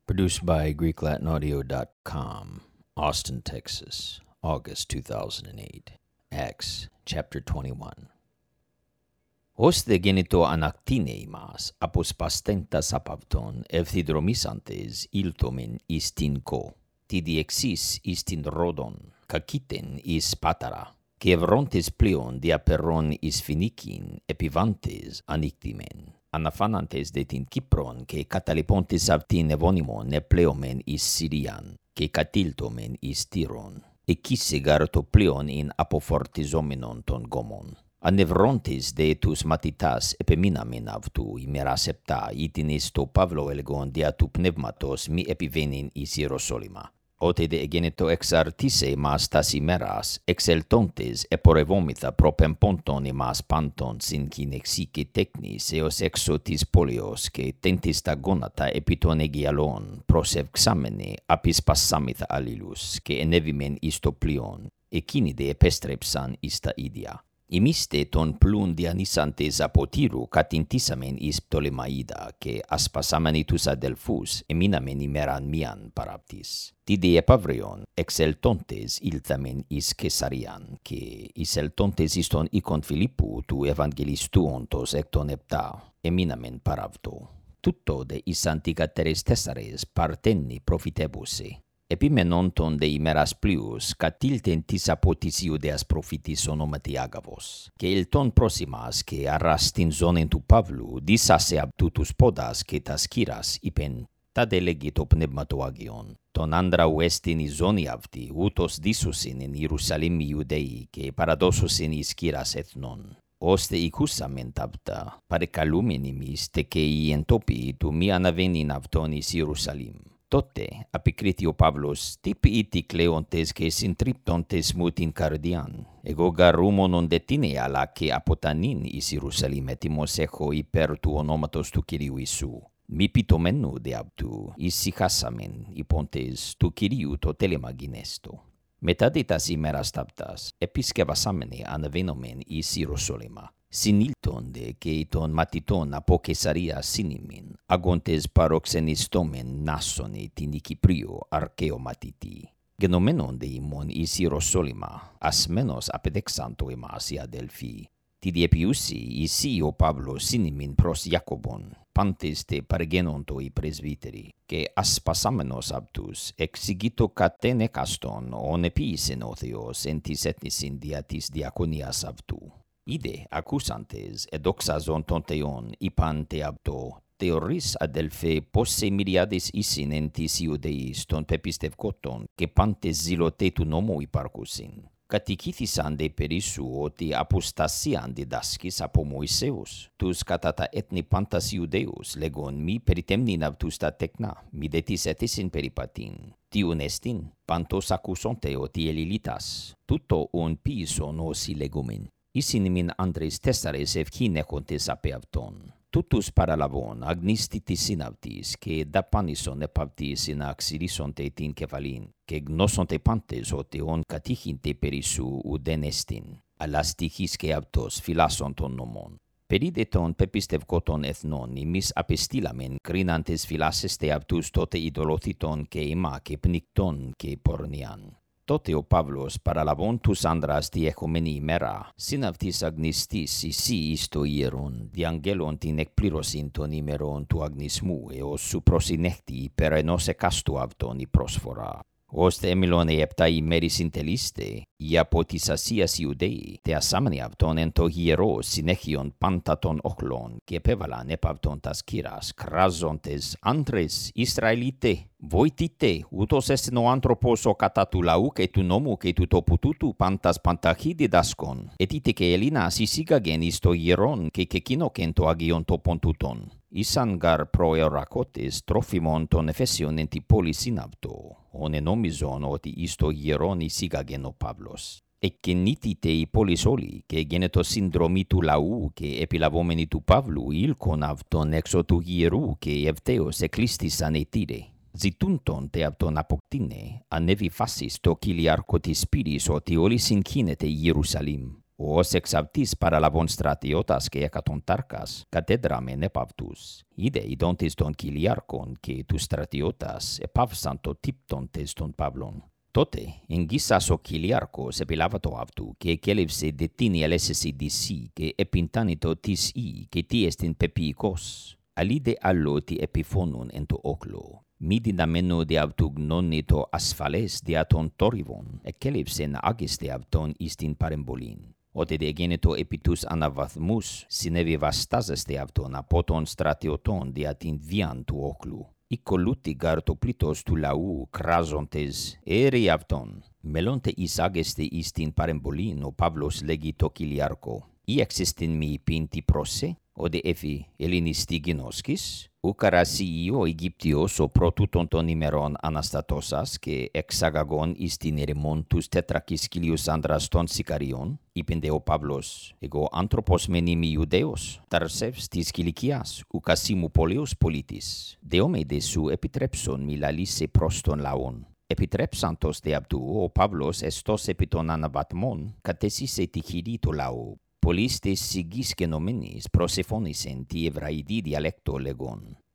Produced by GreekLatinAudio.com, Austin, Texas, August 2008. Acts, chapter 21. Ώστε γεννητό ανακτήνειμας αποσπαστέντας απ' αυτόν ευθυδρομήσαντες ήλθομεν εις την κο, τη διεξής εις την Ρόδον, κακήτεν εις Πάταρα, και ευρώντες πλέον διαπερών εις Φινίκην επιβάντες ανήκτημεν. Αναφάναντες δε την Κύπρον και καταλειπώντες αυτήν ευώνυμον επλέομεν εις Συρίαν και κατήλτομεν εις Τύρον. Εκεί σιγάρ το πλέον ειν αποφορτιζόμενον των γόμων. Ανευρώντες δε τους μαθητάς επεμείναμεν αυτού ημέρας επτά, ήτιν εις το Παύλο έλεγον δια του πνεύματος μη επιβαίνειν εις Ιεροσόλυμα. Ότε δε εγένετο εξαρτήσε ημάς τας ημέρας, εξελτώντες επορευόμηθα προπεμπόντων ημάς πάντων συν κυνεξή και τέκνης έως έξω της πόλεως και τέντες τα γόνατα επί των αιγιαλών προσευξάμενοι απεισπασάμηθα αλλήλους και ενέβημεν εις το πλοίον, εκείνοι δε επέστρεψαν εις τα ίδια. Εμείς δε τον πλούν διανύσαντες από Τύρου κατηντήσαμεν εις Πτολεμαΐδα και ασπασάμενοι τους αδελφούς εμείναμεν ημέραν μίαν παραπτής. Τι δε επαύριον εξελτώντες ήλθαμεν εις Κεσαρίαν και εισελτώντες εις τον οίκον Φιλίππου του Ευαγγελιστού όντως εκ των επτά εμείναμεν παραυτό. Τούτο δε εις αντικατέρες τέσσαρες παρτέννοι προφητεύουσε. Επιμενόντων δε ημέρας πλοίους κατήλτεν της από της Ιουδαίας προφήτης ονόματι Άγαβος. Και ελτών προς ημάς και αράς την ζώνην του Παύλου δίσασε απ' τούτους πόδας και τας κύρας είπεν «Τα δε λέγει το πνεύμα το Άγιον». Τον άντρα ουέστην η ζώνη αυτή ούτως δίσουσιν εν Ιερουσαλήμ οι Ιουδαίοι και παραδώσουσιν εις κύρας εθνών. Ώστε οικούσαμεν ταύτα παρεκαλούμεν ημείς τε και οι εντόπιοι του μη αναβαίνειν αυτόν εις Ιερουσαλήμ. Τότε αποκρίθη ο Παύλος, τι ποιητοί κλαίοντες και συντρίπτοντες μου την καρδιάν. Εγώ γαρούμονον δε τίνε αλλά και αποτανήν εις Ιερουσαλήμ έτοιμος έχω υπέρ του ονόματος του Κυρίου Ιησού. Μη πιτωμένου δε αυτού, ησυχάσαμεν υπόντες του Κυρίου το τέλεμα γινέστο. Μετά δε τας ημέρας ταύτας, επισκευασάμενοι αναβαίνομεν εις Ιεροσόλυμα. Συνήλτον δε και των μαθητών από Κεσαρία σύνημεν, αγόντες παροξενιστόμεν Νάσονε την Κυπρίο αρκαίο μαθητή. Γενομένον δε ημών εις Ιεροσόλυμα, ασμένος απεδέξαντο εμάς οι αδελφοί. Τη διεπιούσι εσύ ο Παύλος σύνημεν προς Ιάκωβον, πάντες δε παρεγένοντο οι πρεσβύτεροι, και ασπασάμενος αυτούς εξηγήτω κατέν εκαστον ον επίησεν ο Θεός εν της έθνησιν δια της διακονίας αυτού. Είδε ακούσαντες εδόξαζον τον Θεόν είπαν τε αυτό, θεωρείς αδελφέ πως σε μυριάδες ήσιν εν της Ιουδαίας των πεπιστευκότων και πάντες ζηλωτέ του νόμου υπαρκούσιν. Κατοικήθησαν δε περίσου ότι αποστασίαν διδάσκεις από Μωυσέους. Τους κατά τα έθνη πάντας Ιουδαίους λέγον μη περιτέμνην αυτούς τα τέκνα, μη δε τις έθεσιν περιπατήν. Τιούν εστίν, πάντως ακούσονται ότι Ελληλίτας, τούτο ον ποιησον όσοι λέγομεν. Ήσιν ημιν άντρες τέσσαρες ευχήν έχοντες απ' αυτόν. Τούτους παραλαβών αγνίστη της συναυτής και δαπάνησον επ' αυτής να αξιρίσονται την κεφαλήν και γνώσονται πάντες ότι ον κατήχυνται περίσου ουδέν εστίν, αλλά στοιχείς και αυτός φυλάσσον των νόμων. Περί δε των πεπιστευκότων εθνών ημείς απεστήλαμεν κρίναντες φυλάσσεστε αυτούς τότε ειδωλόθητον και ημά και πνικτών και πορνιάν. Τότε ο Παύλος παραλαβών τους άντρας τη εχομένη ημέρα, συν αυτής αγνιστής εσύ εις το ιερόν, διαγγέλων την εκπλήρωσιν των ημερών του αγνισμού, έως σου προσυνέχτη υπέρ ενός εκάστου αυτόν η πρόσφορα. Ώστε έμιλον επτά ημέρη συντελείστε, οι από της Ασίας Ιουδαίοι, τε ασάμενοι αυτόν εν το ιερό συνέχιον πάντα των οχλών, και επέβαλαν επ' αυτόν τας κύρας, κράζοντες άντρες Ισραηλίτε, βοηθείτε, ούτως εστιν ο άνθρωπος ο κατά του λαού και του νόμου και του τόπου τούτου πάντας πανταχή διδάσκον, ετήτε και Ελλήνας εισήγαγεν εις το ιερόν και κεκίνοκεν το Αγίον τόπον τούτον. Ήσαν γαρ προερακότες τρόφιμον των Εφέσιων εν τη πόλη συναυτό, ον νόμιζον ότι εις το ιερόν εισήγαγεν ο Παύλος. Εκκινήτητε η πόλης όλη και γένετο συνδρομή του λαού και επιλαβόμενοι του Παύλου ήλκον αυτον έξω του ιερού και ευταίως εκλείστησαν ετήρε. Ζητούντον τε αυτον αποκτήνε, ανέβη φάσις το κυλιάρχο της πύρης ότι όλοι συγκίνεται η Ιερουσαλήμ. Os exautis paralabon stratiotas και εκατον τάρκας, κατέδραμεν επαυτούς. Είδε ειδόντες τον Κιλιάρκον και τους στρατιώτας επαύσαν το τύπτοντες τον Παύλον. Τότε εγγύσας ο Κιλιάρκος επιλάβατο αυτού και εκέλευσε δε τίνη ελέσσεση δυσί και επιντάνητο της ή και τι εστιν πεποιηκός. Αλίδε άλλο τι επιφώνουν εν το όκλο. Μη δυναμένο δε αυτού γνώνει το ασφαλές δια των τόρυβων, εκέλευσεν άγεστε αυτόν εις την παρεμβολήν. Ότε δε γένετο επί τους αναβαθμούς, συνέβη βαστάζεστε αυτόν από των στρατιωτών δια την βίαν του όκλου. Οικολούτη γαρ το πλήτος του λαού κράζοντες έρη αυτόν. Μελώντε εισάγεστε εις την παρεμβολήν ο Παύλος λέγει το Κιλιάρκο. Ή εξιστην μη πίντη προσε, ode έφη ελληνιστή γινώσκης, ουκαρασί ο Αιγύπτιος ο πρώτουτον των ημερών αναστατώσας και εξαγαγών εις την ερημόν τους 400,000 άντρας των Σικαριών, είπεντε ο Παύλος, εγώ άνθρωπος μεν είμαι Ιουδαίος, Ταρσεύς της Κιλικίας, ουκασίμου πολέος πολίτης, δεόμαι δε σου επιτρέψον μη λαλήσε προς τον λαόν. Επιτρέψαντος δε αυτού, ο Παύλος εστός επί των αναβατμών, κατέσισε τη χειρή του λαού. Πολλοί τες σιγής κενωμένης προσεφώνησεν τη εβραϊδή διαλέκτο λεγόν.